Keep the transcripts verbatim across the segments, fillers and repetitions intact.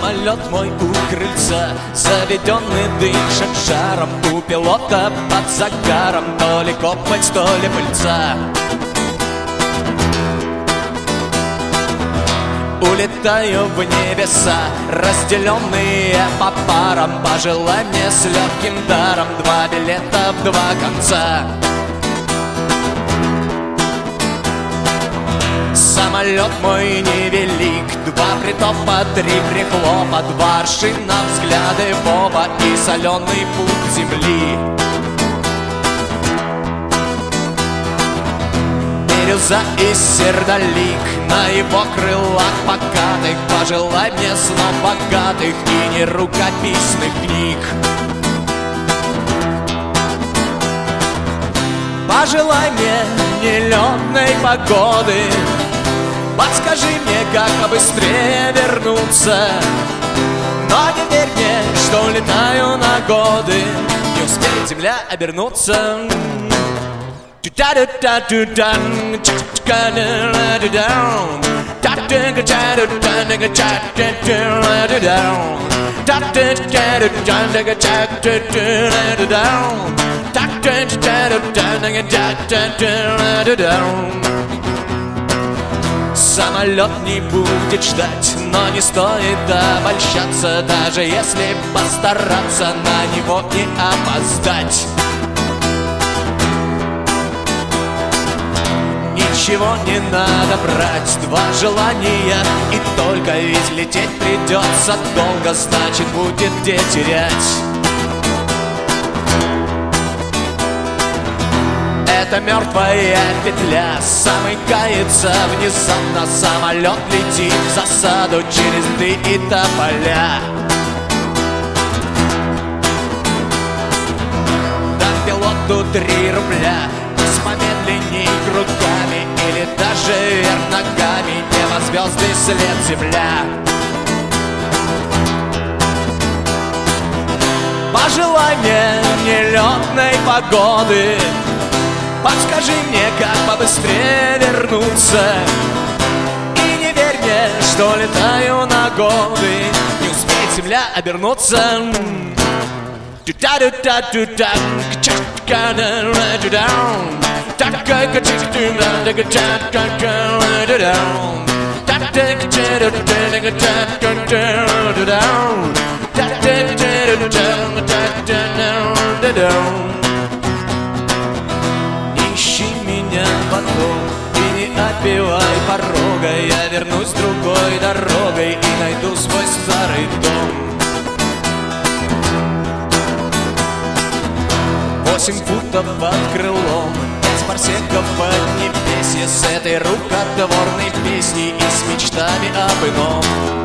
Самолет мой у крыльца, заведенный дышит жаром, у пилота под загаром то ли копоть, то ли пыльца. Улетаю в небеса, разделенные по парам. Пожелай мне с легким даром два билета в два конца. Самолет мой невелик, два притопа, три прихлопа, два аршина, взгляды в оба и соленый путь земли. Бирюза и сердолик, на его крылах покатых. Пожелай мне снов богатых и не рукописных книг. Пожелай мне нелетной погоды, подскажи мне, как побыстрее вернуться. Но не верь мне, что летаю на годы, не успеет земля обернуться. Самолет не будет ждать, но не стоит обольщаться, даже если постараться на него не опоздать. Ничего не надо брать, два желания и только, ведь лететь придется долго, значит будет где терять. Это мертвая петля, замыкается внезапно. Самолет летит в засаду через льды и тополя. Дам пилоту три рубля, пусть помедленней кругами или даже вверх ногами, небо, звезды, след, земля. Пожелай мне нелетной погоды, подскажи мне, как побыстрее вернуться. И не верь мне, что летаю на годы, не успеет земля обернуться. Ищи меня потом и не отбивай порога, я вернусь другой дорогой и найду свой старый дом. Восемь футов под крылом, пять парсеков поднебесье, с этой рукотворной песней и с мечтами об ином.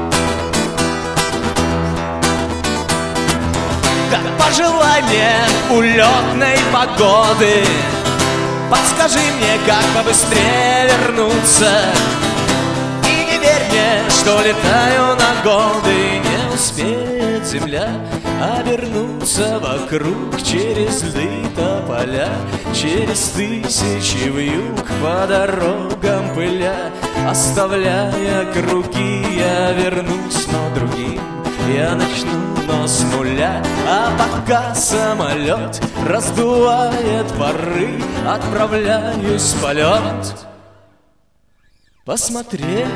Так пожелай мне улетной погоды, подскажи мне, как побыстрее вернуться. И не верь мне, что летаю на годы, не успеет земля обернуться вокруг, через льды тополя, через тысячи вьюг по дорогам пыля. Оставляя круги, я вернусь, но другим я начну, но с нуля. А пока самолет раздувает пары, отправляюсь в полет посмотреть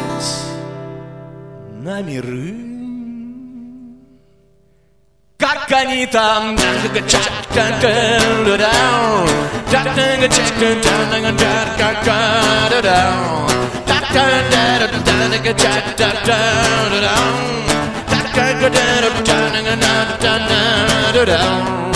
на миры. Как они там down.